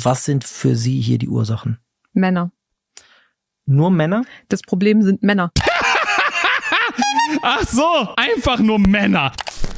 was sind für Sie hier die Ursachen? Männer. Nur Männer? Das Problem sind Männer. Ach so, einfach nur Männer.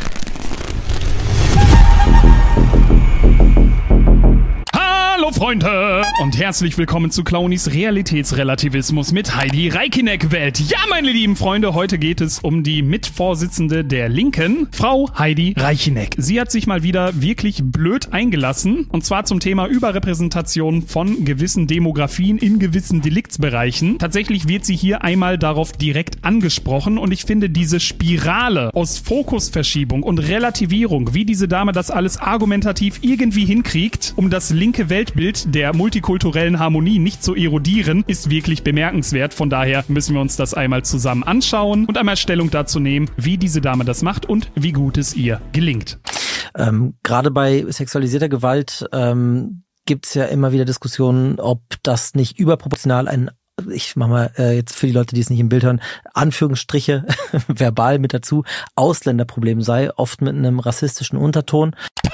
Hallo Freunde und herzlich willkommen zu Clownies Realitätsrelativismus mit Heidi Reikinek-Welt. Ja, meine lieben Freunde, heute geht es um die Mitvorsitzende der Linken, Frau Heidi Reikinek. Sie hat sich mal wieder wirklich blöd eingelassen und zwar zum Thema Überrepräsentation von gewissen Demografien in gewissen Deliktsbereichen. Tatsächlich wird sie hier einmal darauf direkt angesprochen und ich finde diese Spirale aus Fokusverschiebung und Relativierung, wie diese Dame das alles argumentativ irgendwie hinkriegt, um das linke Weltbild der multikulturellen Harmonie nicht zu erodieren, ist wirklich bemerkenswert. Von daher müssen wir uns das einmal zusammen anschauen und einmal Stellung dazu nehmen, wie diese Dame das macht und wie gut es ihr gelingt. Gerade bei sexualisierter Gewalt gibt's ja immer wieder Diskussionen, ob das nicht überproportional ich mach mal jetzt für die Leute, die es nicht im Bild hören, Anführungsstriche verbal mit dazu, Ausländerproblem sei, oft mit einem rassistischen Unterton.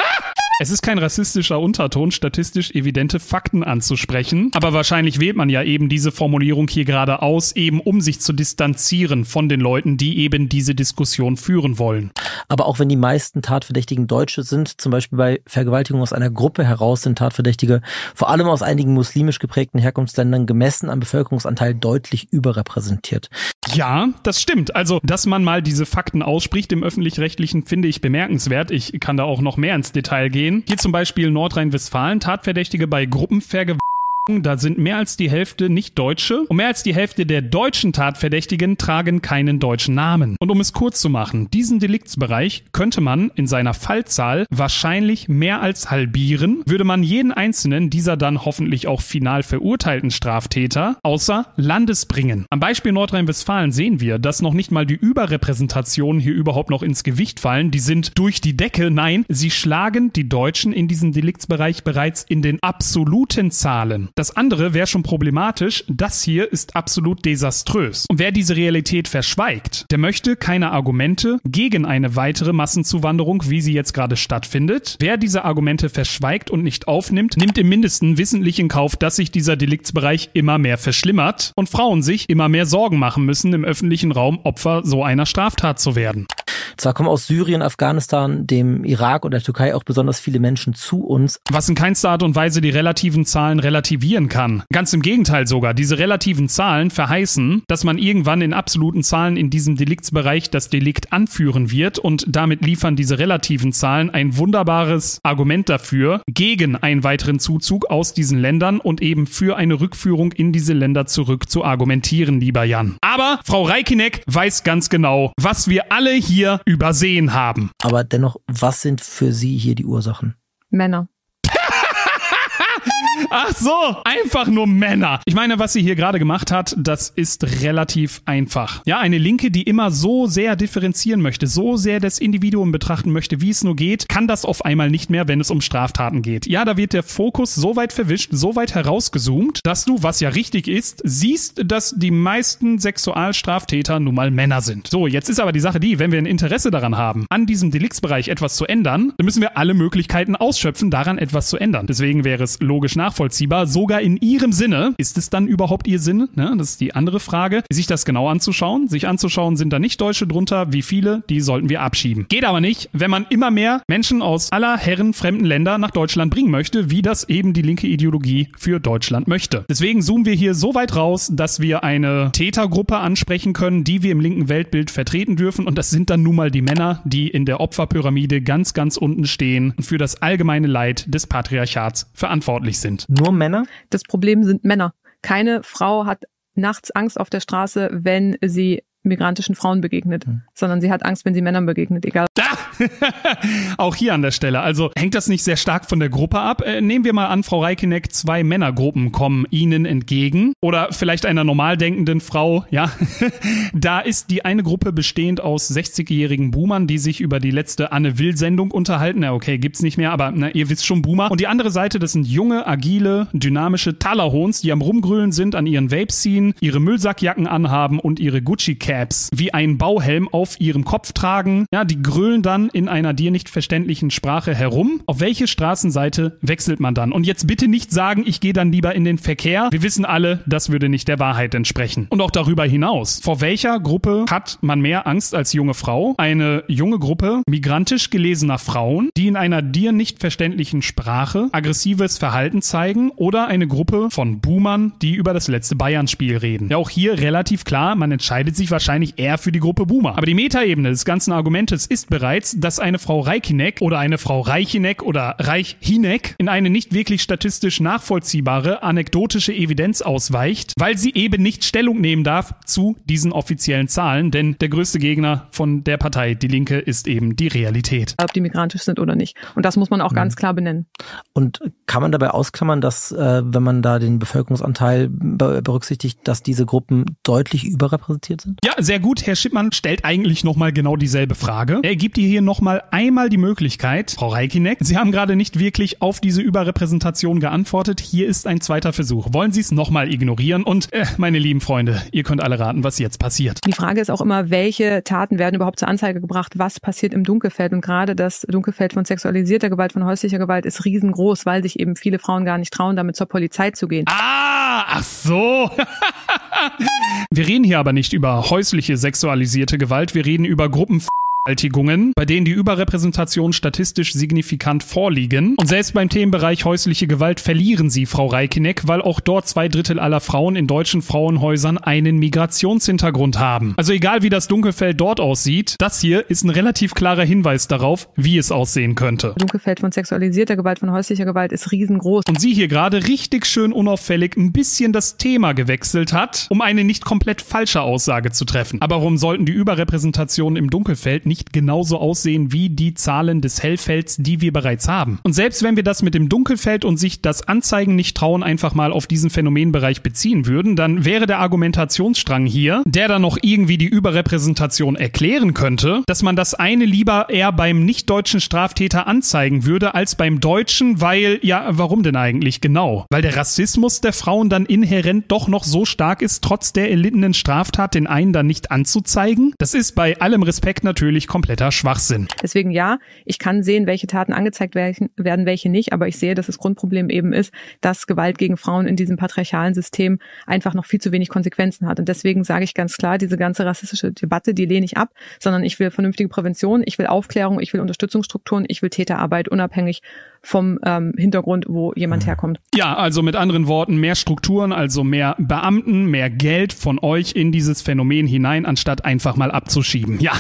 Es ist kein rassistischer Unterton, statistisch evidente Fakten anzusprechen, aber wahrscheinlich wählt man ja eben diese Formulierung hier gerade aus, eben um sich zu distanzieren von den Leuten, die eben diese Diskussion führen wollen. Aber auch wenn die meisten Tatverdächtigen Deutsche sind, zum Beispiel bei Vergewaltigung aus einer Gruppe heraus, sind Tatverdächtige vor allem aus einigen muslimisch geprägten Herkunftsländern gemessen am Bevölkerungsanteil deutlich überrepräsentiert. Ja, das stimmt. Also, dass man mal diese Fakten ausspricht im Öffentlich-Rechtlichen, finde ich bemerkenswert. Ich kann da auch noch mehr ins Detail gehen. Hier zum Beispiel Nordrhein-Westfalen, Tatverdächtige bei Gruppenvergewaltigung. Da sind mehr als die Hälfte nicht Deutsche und mehr als die Hälfte der deutschen Tatverdächtigen tragen keinen deutschen Namen. Und um es kurz zu machen, diesen Deliktsbereich könnte man in seiner Fallzahl wahrscheinlich mehr als halbieren, würde man jeden einzelnen dieser dann hoffentlich auch final verurteilten Straftäter außer Landes bringen. Am Beispiel Nordrhein-Westfalen sehen wir, dass noch nicht mal die Überrepräsentationen hier überhaupt noch ins Gewicht fallen. Die sind durch die Decke. Nein, sie schlagen die Deutschen in diesem Deliktsbereich bereits in den absoluten Zahlen. Das andere wäre schon problematisch, das hier ist absolut desaströs. Und wer diese Realität verschweigt, der möchte keine Argumente gegen eine weitere Massenzuwanderung, wie sie jetzt gerade stattfindet. Wer diese Argumente verschweigt und nicht aufnimmt, nimmt im Mindesten wissentlich in Kauf, dass sich dieser Deliktsbereich immer mehr verschlimmert und Frauen sich immer mehr Sorgen machen müssen, im öffentlichen Raum Opfer so einer Straftat zu werden. Zwar kommen aus Syrien, Afghanistan, dem Irak und der Türkei auch besonders viele Menschen zu uns. Was in keinster Art und Weise die relativen Zahlen relativieren kann. Ganz im Gegenteil sogar. Diese relativen Zahlen verheißen, dass man irgendwann in absoluten Zahlen in diesem Deliktsbereich das Delikt anführen wird und damit liefern diese relativen Zahlen ein wunderbares Argument dafür, gegen einen weiteren Zuzug aus diesen Ländern und eben für eine Rückführung in diese Länder zurück zu argumentieren, lieber Jan. Aber Frau Reikinek weiß ganz genau, was wir alle hier übersehen haben. Aber dennoch, was sind für Sie hier die Ursachen? Männer. Ach so, einfach nur Männer. Ich meine, was sie hier gerade gemacht hat, das ist relativ einfach. Ja, eine Linke, die immer so sehr differenzieren möchte, so sehr das Individuum betrachten möchte, wie es nur geht, kann das auf einmal nicht mehr, wenn es um Straftaten geht. Ja, da wird der Fokus so weit verwischt, so weit herausgezoomt, dass du, was ja richtig ist, siehst, dass die meisten Sexualstraftäter nun mal Männer sind. So, jetzt ist aber die Sache die, wenn wir ein Interesse daran haben, an diesem Deliktsbereich etwas zu ändern, dann müssen wir alle Möglichkeiten ausschöpfen, daran etwas zu ändern. Deswegen wäre es logisch nachvollziehbar, sogar in ihrem Sinne. Ist es dann überhaupt ihr Sinn? Ne? Das ist die andere Frage. Sich das genau anzuschauen. Sich anzuschauen, sind da nicht Deutsche drunter? Wie viele? Die sollten wir abschieben. Geht aber nicht, wenn man immer mehr Menschen aus aller Herren fremden Länder nach Deutschland bringen möchte, wie das eben die linke Ideologie für Deutschland möchte. Deswegen zoomen wir hier so weit raus, dass wir eine Tätergruppe ansprechen können, die wir im linken Weltbild vertreten dürfen. Und das sind dann nun mal die Männer, die in der Opferpyramide ganz, ganz unten stehen und für das allgemeine Leid des Patriarchats verantwortlich sind. Nur Männer? Das Problem sind Männer. Keine Frau hat nachts Angst auf der Straße, wenn sie migrantischen Frauen begegnet, sondern sie hat Angst, wenn sie Männern begegnet, egal. Auch hier an der Stelle. Also hängt das nicht sehr stark von der Gruppe ab? Nehmen wir mal an, Frau Reikinek, 2 Männergruppen kommen Ihnen entgegen oder vielleicht einer normal denkenden Frau, ja. Da ist die eine Gruppe bestehend aus 60-jährigen Boomern, die sich über die letzte Anne-Will-Sendung unterhalten. Ja, okay, gibt's nicht mehr, aber ihr wisst schon, Boomer. Und die andere Seite, das sind junge, agile, dynamische Talahons, die am Rumgrölen sind, an ihren Vapes ziehen, ihre Müllsackjacken anhaben und ihre Gucci-Caps Basecaps wie ein Bauhelm auf ihrem Kopf tragen. Ja, die grölen dann in einer dir nicht verständlichen Sprache herum. Auf welche Straßenseite wechselt man dann? Und jetzt bitte nicht sagen, ich gehe dann lieber in den Verkehr. Wir wissen alle, das würde nicht der Wahrheit entsprechen. Und auch darüber hinaus. Vor welcher Gruppe hat man mehr Angst als junge Frau? Eine junge Gruppe migrantisch gelesener Frauen, die in einer dir nicht verständlichen Sprache aggressives Verhalten zeigen, oder eine Gruppe von Boomern, die über das letzte Bayern-Spiel reden. Ja, auch hier relativ klar, man entscheidet sich wahrscheinlich eher für die Gruppe Boomer. Aber die Metaebene des ganzen Argumentes ist bereits, dass eine Frau Reichinek oder eine Frau Reichinek oder Reichinek in eine nicht wirklich statistisch nachvollziehbare anekdotische Evidenz ausweicht, weil sie eben nicht Stellung nehmen darf zu diesen offiziellen Zahlen, denn der größte Gegner von der Partei Die Linke ist eben die Realität. Ob die migrantisch sind oder nicht. Und das muss man auch ganz klar benennen. Und kann man dabei ausklammern, dass, wenn man da den Bevölkerungsanteil berücksichtigt, dass diese Gruppen deutlich überrepräsentiert sind? Ja, sehr gut. Herr Schippmann stellt eigentlich nochmal genau dieselbe Frage. Er gibt ihr hier nochmal einmal die Möglichkeit, Frau Reichinek, Sie haben gerade nicht wirklich auf diese Überrepräsentation geantwortet. Hier ist ein zweiter Versuch. Wollen Sie es nochmal ignorieren? Und, meine lieben Freunde, ihr könnt alle raten, was jetzt passiert. Die Frage ist auch immer, welche Taten werden überhaupt zur Anzeige gebracht? Was passiert im Dunkelfeld? Und gerade das Dunkelfeld von sexualisierter Gewalt, von häuslicher Gewalt ist riesengroß, weil sich eben viele Frauen gar nicht trauen, damit zur Polizei zu gehen. Ach so. Wir reden hier aber nicht über häusliche sexualisierte Gewalt, wir reden über Gruppenvergewaltigungen, bei denen die Überrepräsentation statistisch signifikant vorliegen. Und selbst beim Themenbereich häusliche Gewalt verlieren sie, Frau Reichinek, weil auch dort 2/3 aller Frauen in deutschen Frauenhäusern einen Migrationshintergrund haben. Also egal wie das Dunkelfeld dort aussieht, das hier ist ein relativ klarer Hinweis darauf, wie es aussehen könnte. Das Dunkelfeld von sexualisierter Gewalt, von häuslicher Gewalt ist riesengroß. Und sie hier gerade richtig schön unauffällig ein bisschen das Thema gewechselt hat, um eine nicht komplett falsche Aussage zu treffen. Aber warum sollten die Überrepräsentationen im Dunkelfeld nicht genauso aussehen wie die Zahlen des Hellfelds, die wir bereits haben? Und selbst wenn wir das mit dem Dunkelfeld und sich das Anzeigen nicht trauen, einfach mal auf diesen Phänomenbereich beziehen würden, dann wäre der Argumentationsstrang hier, der dann noch irgendwie die Überrepräsentation erklären könnte, dass man das eine lieber eher beim nicht-deutschen Straftäter anzeigen würde als beim Deutschen, weil, ja, warum denn eigentlich genau? Weil der Rassismus der Frauen dann inhärent doch noch so stark ist, trotz der erlittenen Straftat den einen dann nicht anzuzeigen? Das ist bei allem Respekt natürlich kompletter Schwachsinn. Deswegen ja, ich kann sehen, welche Taten angezeigt werden, welche nicht, aber ich sehe, dass das Grundproblem eben ist, dass Gewalt gegen Frauen in diesem patriarchalen System einfach noch viel zu wenig Konsequenzen hat. Und deswegen sage ich ganz klar, diese ganze rassistische Debatte, die lehne ich ab, sondern ich will vernünftige Prävention, ich will Aufklärung, ich will Unterstützungsstrukturen, ich will Täterarbeit, unabhängig vom Hintergrund, wo jemand herkommt. Ja, also mit anderen Worten, mehr Strukturen, also mehr Beamten, mehr Geld von euch in dieses Phänomen hinein, anstatt einfach mal abzuschieben. Ja.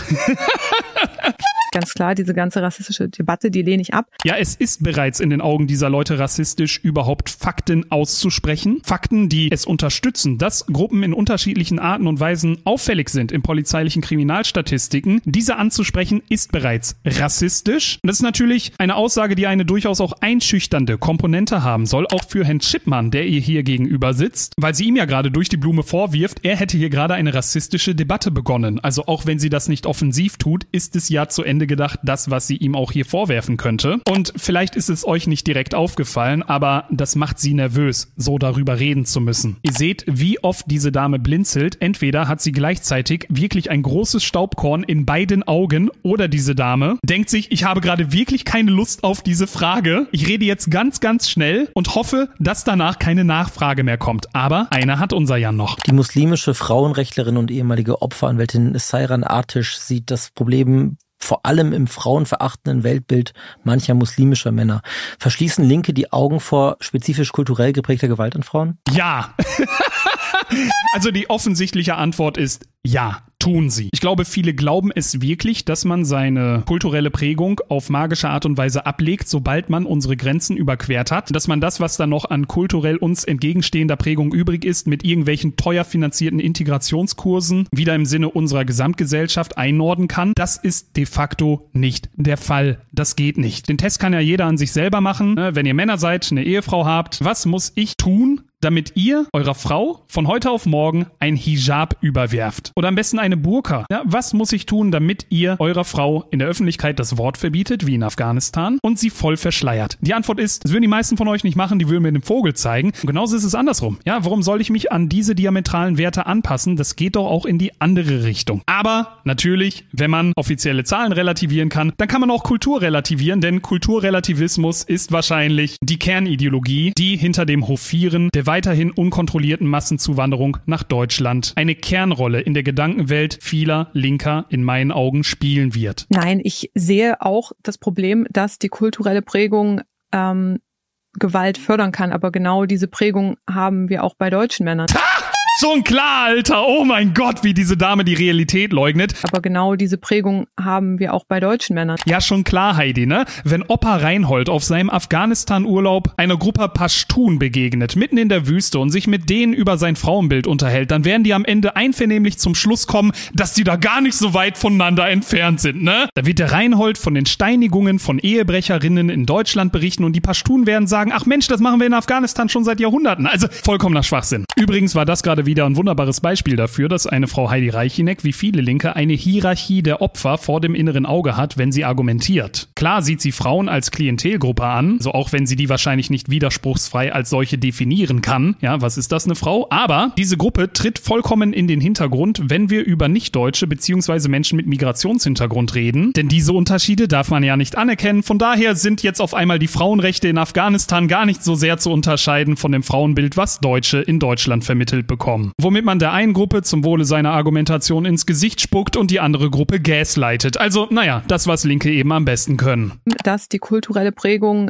Ganz klar, diese ganze rassistische Debatte, die lehne ich ab. Ja, es ist bereits in den Augen dieser Leute rassistisch, überhaupt Fakten auszusprechen. Fakten, die es unterstützen, dass Gruppen in unterschiedlichen Arten und Weisen auffällig sind in polizeilichen Kriminalstatistiken. Diese anzusprechen, ist bereits rassistisch. Und das ist natürlich eine Aussage, die eine durchaus auch einschüchternde Komponente haben soll, auch für Herrn Schippmann, der ihr hier gegenüber sitzt, weil sie ihm ja gerade durch die Blume vorwirft, er hätte hier gerade eine rassistische Debatte begonnen. Also auch wenn sie das nicht offensiv tut, ist es ja zu Ende gedacht, das, was sie ihm auch hier vorwerfen könnte. Und vielleicht ist es euch nicht direkt aufgefallen, aber das macht sie nervös, so darüber reden zu müssen. Ihr seht, wie oft diese Dame blinzelt. Entweder hat sie gleichzeitig wirklich ein großes Staubkorn in beiden Augen oder diese Dame denkt sich, ich habe gerade wirklich keine Lust auf diese Frage. Ich rede jetzt ganz, ganz schnell und hoffe, dass danach keine Nachfrage mehr kommt. Aber einer hat unser Jan noch. Die muslimische Frauenrechtlerin und ehemalige Opferanwältin Sairan Artisch sieht das Problem vor allem im frauenverachtenden Weltbild mancher muslimischer Männer. Verschließen Linke die Augen vor spezifisch kulturell geprägter Gewalt an Frauen? Ja. Also die offensichtliche Antwort ist ja. Tun sie. Ich glaube, viele glauben es wirklich, dass man seine kulturelle Prägung auf magische Art und Weise ablegt, sobald man unsere Grenzen überquert hat. Dass man das, was da noch an kulturell uns entgegenstehender Prägung übrig ist, mit irgendwelchen teuer finanzierten Integrationskursen wieder im Sinne unserer Gesamtgesellschaft einordnen kann. Das ist de facto nicht der Fall. Das geht nicht. Den Test kann ja jeder an sich selber machen. Wenn ihr Männer seid, eine Ehefrau habt, was muss ich tun, damit ihr eurer Frau von heute auf morgen ein Hijab überwerft? Oder am besten eine Burka. Ja, was muss ich tun, damit ihr eurer Frau in der Öffentlichkeit das Wort verbietet, wie in Afghanistan, und sie voll verschleiert? Die Antwort ist, das würden die meisten von euch nicht machen, die würden mir den Vogel zeigen. Und genauso ist es andersrum. Ja, warum soll ich mich an diese diametralen Werte anpassen? Das geht doch auch in die andere Richtung. Aber natürlich, wenn man offizielle Zahlen relativieren kann, dann kann man auch Kultur relativieren, denn Kulturrelativismus ist wahrscheinlich die Kernideologie, die hinter dem Hofieren der weiterhin unkontrollierten Massenzuwanderung nach Deutschland eine Kernrolle in der Gedankenwelt vieler Linker in meinen Augen spielen wird. Nein, ich sehe auch das Problem, dass die kulturelle Prägung Gewalt fördern kann, aber genau diese Prägung haben wir auch bei deutschen Männern. Schon klar, Alter. Oh mein Gott, wie diese Dame die Realität leugnet. Aber genau diese Prägung haben wir auch bei deutschen Männern. Ja, schon klar, Heidi, ne? Wenn Opa Reinhold auf seinem Afghanistan-Urlaub einer Gruppe Paschtun begegnet, mitten in der Wüste und sich mit denen über sein Frauenbild unterhält, dann werden die am Ende einvernehmlich zum Schluss kommen, dass die da gar nicht so weit voneinander entfernt sind, ne? Da wird der Reinhold von den Steinigungen von Ehebrecherinnen in Deutschland berichten und die Paschtun werden sagen, ach Mensch, das machen wir in Afghanistan schon seit Jahrhunderten. Also vollkommener Schwachsinn. Übrigens war das gerade wieder ein wunderbares Beispiel dafür, dass eine Frau Heidi Reichineck wie viele Linke eine Hierarchie der Opfer vor dem inneren Auge hat, wenn sie argumentiert. Klar sieht sie Frauen als Klientelgruppe an, so auch wenn sie die wahrscheinlich nicht widerspruchsfrei als solche definieren kann. Ja, was ist das, eine Frau? Aber diese Gruppe tritt vollkommen in den Hintergrund, wenn wir über Nicht-Deutsche bzw. Menschen mit Migrationshintergrund reden. Denn diese Unterschiede darf man ja nicht anerkennen. Von daher sind jetzt auf einmal die Frauenrechte in Afghanistan gar nicht so sehr zu unterscheiden von dem Frauenbild, was Deutsche in Deutschland vermittelt bekommen. Womit man der einen Gruppe zum Wohle seiner Argumentation ins Gesicht spuckt und die andere Gruppe gaslightet. Also, naja, das, was Linke eben am besten können. Dass die kulturelle Prägung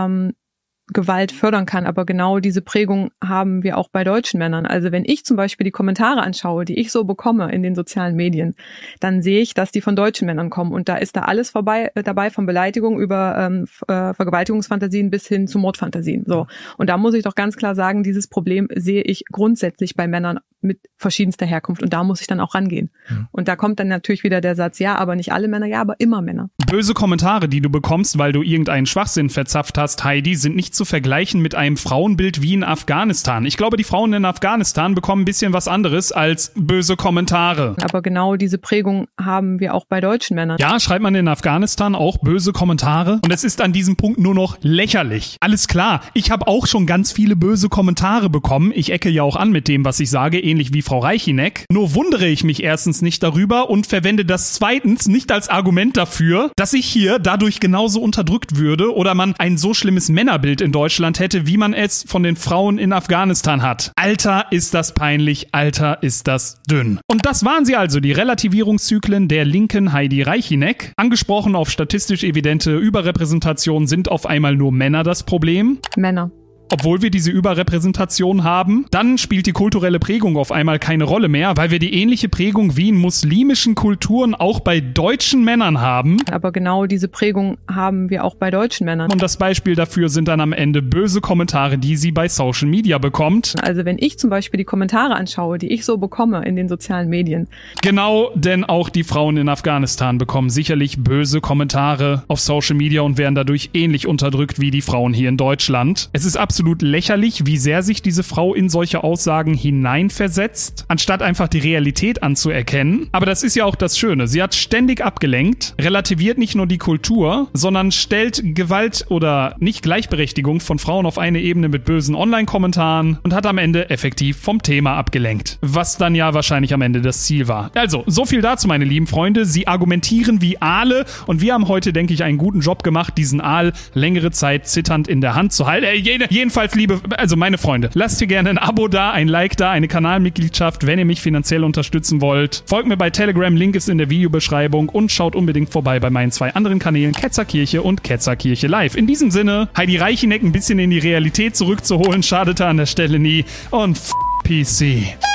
Gewalt fördern kann, aber genau diese Prägung haben wir auch bei deutschen Männern. Also wenn ich zum Beispiel die Kommentare anschaue, die ich so bekomme in den sozialen Medien, dann sehe ich, dass die von deutschen Männern kommen und da ist da alles dabei, von Beleidigung über Vergewaltigungsfantasien bis hin zu Mordfantasien. So. Und da muss ich doch ganz klar sagen, dieses Problem sehe ich grundsätzlich bei Männern mit verschiedenster Herkunft und da muss ich dann auch rangehen. Und da kommt dann natürlich wieder der Satz, ja, aber nicht alle Männer, ja, aber immer Männer. Böse Kommentare, die du bekommst, weil du irgendeinen Schwachsinn verzapft hast, Heidi, sind nicht zu vergleichen mit einem Frauenbild wie in Afghanistan. Ich glaube, die Frauen in Afghanistan bekommen ein bisschen was anderes als böse Kommentare. Aber genau diese Prägung haben wir auch bei deutschen Männern. Ja, schreibt man in Afghanistan auch böse Kommentare? Und es ist an diesem Punkt nur noch lächerlich. Alles klar, ich habe auch schon ganz viele böse Kommentare bekommen. Ich ecke ja auch an mit dem, was ich sage, ähnlich wie Frau Reichineck. Nur wundere ich mich erstens nicht darüber und verwende das zweitens nicht als Argument dafür, dass ich hier dadurch genauso unterdrückt würde oder man ein so schlimmes Männerbild in Deutschland hätte, wie man es von den Frauen in Afghanistan hat. Alter, ist das peinlich, Alter, ist das dünn. Und das waren sie also, die Relativierungszyklen der linken Heidi Reichineck. Angesprochen auf statistisch evidente Überrepräsentation sind auf einmal nur Männer das Problem. Männer. Obwohl wir diese Überrepräsentation haben, dann spielt die kulturelle Prägung auf einmal keine Rolle mehr, weil wir die ähnliche Prägung wie in muslimischen Kulturen auch bei deutschen Männern haben. Aber genau diese Prägung haben wir auch bei deutschen Männern. Und das Beispiel dafür sind dann am Ende böse Kommentare, die sie bei Social Media bekommt. Also wenn ich zum Beispiel die Kommentare anschaue, die ich so bekomme in den sozialen Medien. Genau, denn auch die Frauen in Afghanistan bekommen sicherlich böse Kommentare auf Social Media und werden dadurch ähnlich unterdrückt wie die Frauen hier in Deutschland. Es ist absolut lächerlich, wie sehr sich diese Frau in solche Aussagen hineinversetzt, anstatt einfach die Realität anzuerkennen. Aber das ist ja auch das Schöne. Sie hat ständig abgelenkt, relativiert nicht nur die Kultur, sondern stellt Gewalt oder Nicht-Gleichberechtigung von Frauen auf eine Ebene mit bösen Online-Kommentaren und hat am Ende effektiv vom Thema abgelenkt. Was dann ja wahrscheinlich am Ende das Ziel war. Also, so viel dazu, meine lieben Freunde. Sie argumentieren wie Aale und wir haben heute, denke ich, einen guten Job gemacht, diesen Aal längere Zeit zitternd in der Hand zu halten. Jedenfalls, meine Freunde, lasst hier gerne ein Abo da, ein Like da, eine Kanalmitgliedschaft, wenn ihr mich finanziell unterstützen wollt. Folgt mir bei Telegram, Link ist in der Videobeschreibung und schaut unbedingt vorbei bei meinen 2 anderen Kanälen, Ketzerkirche und Ketzerkirche Live. In diesem Sinne, Heidi Reichineck ein bisschen in die Realität zurückzuholen, schadete an der Stelle nie und PC.